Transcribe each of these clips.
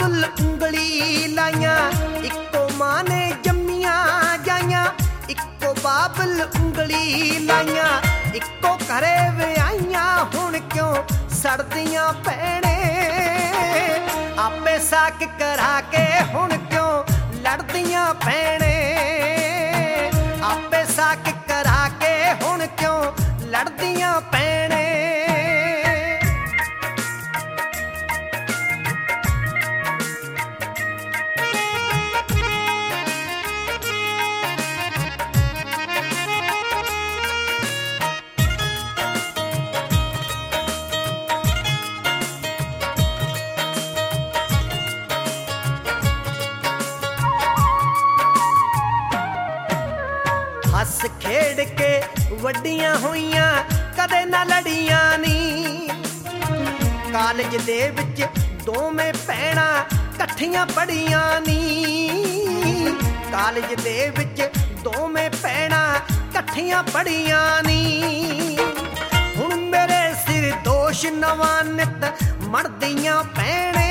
बाबल उंगली लाइया इको मां ने जम्मिया जाइया इको बाबल उंगली लाइया इको घरे विआइया हुण क्यों सड़दियां भैणे आपे साक करा के हुण क्यों लड़दियां भैणे आपे साक करा के हुण क्यों लड़दियां भैणे हस खेड़ के वड्डियां होइयां कदे ना लड़ियां नी कालज दे विच दोवें भैणां कट्ठियां पढ़ियां नी कालज दे विच दोवें भैणां कट्ठियां पढ़ियां नी हुण मेरे सिर दोष नवां नित मड़दियां भैणे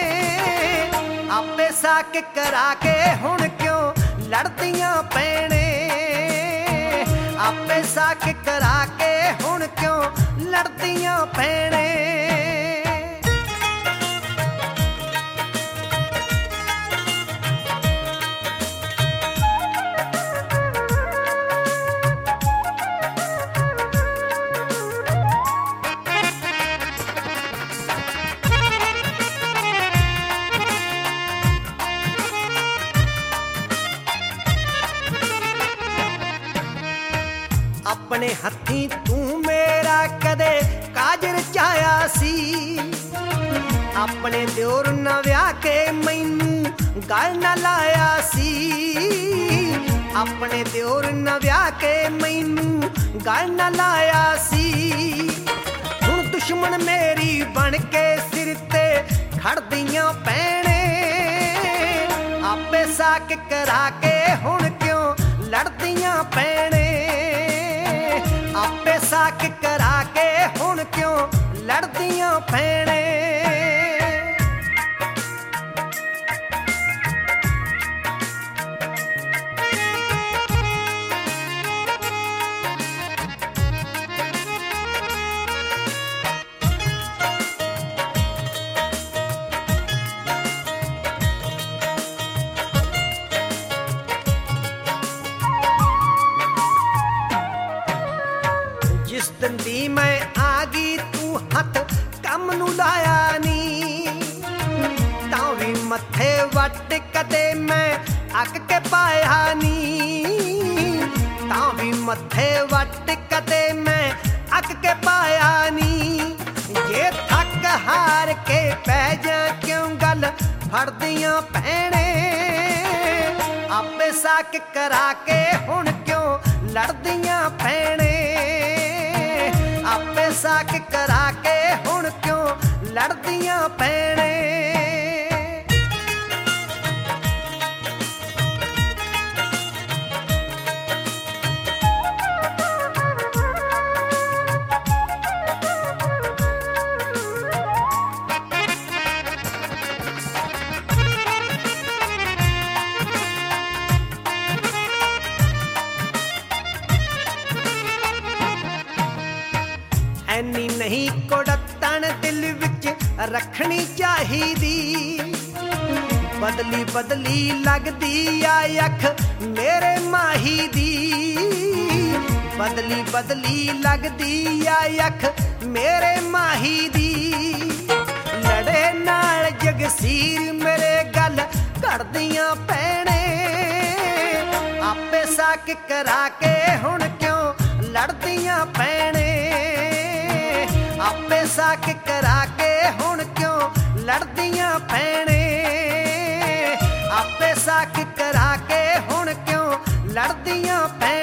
आपे साक करा के हुण क्यों लड़दियां भैणे आपे साक करा के हुण क्यों लड़दियां भैणे अपने हत्थी तू मेरा कदे काजर चाया सी अपने दियोर न व्याह के मैनू गल न लाया सी अपने दियोर न व्याह के मैनू गल न लाया सी हुण दुश्मन मेरी बन के सिर ते खड़दियां भैणे आपे साक करा के हुण क्यों लड़दियां भैणे आपे साक करा के हुण क्यों लड़दियां भैणे जिस दिन दी मैं आ गई तू हथ कम नू लाया नी तां भी मथे वट कदे मैं अक के पाया नी तां भी मथे वट कदे मैं अक के पाया नी जे थक हार के पै जा क्यों गल फड़दियां भैणे आपे साक करा के हुण क्यों लड़दियां भैणे आपे साक करा के हुण क्यों लड़दियां भैणे ऐनी नहीं कोड़तन दिल विच रखनी चाहिदी बदली बदली लगदी आ अख मेरे माही दी बदली बदली लगदी आ अख मेरे माही दी लड़े नाल जगसीर मेरे गल करदियां भैणे आपे साक करा के हुण क्यों लड़दियां भैणे आपे साक करा के हुण क्यों लड़दियां भैणे आपे साक करा के हुण क्यों लड़दियां भैणे